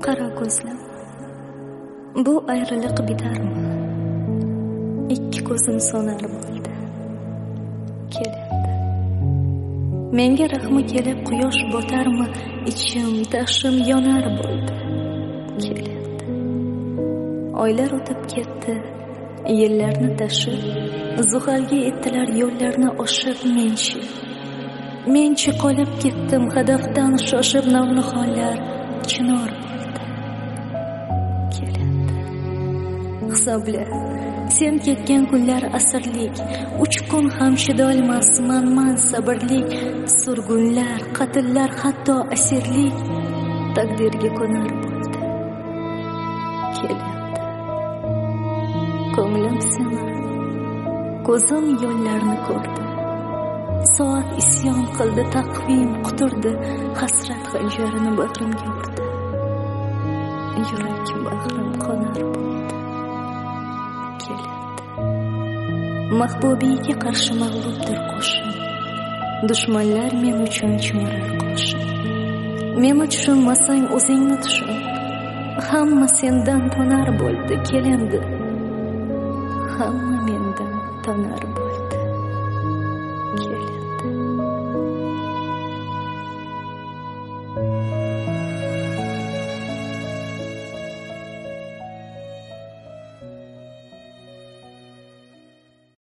Qaro ko'zlim, bu ayriliq bitarmi? Ikki ko'zim so'nar bo'ldi. Keladi. Menga rahmi kelib quyosh botarmi? Ichim, tashim yonar bo'ldi. Keladi. Oylar o'tib ketdi, yillarni tashib, zuhalga etdilar yo'llarni oshib menchi qolib ketdim, hadafdan shoshib navnihollar chinor bo'ldi. Keladi. Hisobla, sen ketgan kunlar asrlik, 3 kun ham chidolmas man sabrlik, surgunlar, qatllar, hatto asirlik taqdirga ko'nar bo'ldi. Keladi. Ko'nglim seni, ko'zim yo'llarni ko'rdi. Soat isyon qildi, taqvim quturdi, hasrat xanjarini bag'rimga urdi. Yurak bag'rim qonar bo'ldi. Keladi. Mahbubiyga qarshi mag'lubdir qo'shin. Dushmanlar men uchun chimirar qo'shin. Meni tushunmasang o'zingni tushun. Hamma sendan tonar bo'ldi, kelindi. Hamma mendan tonar bo'ldi.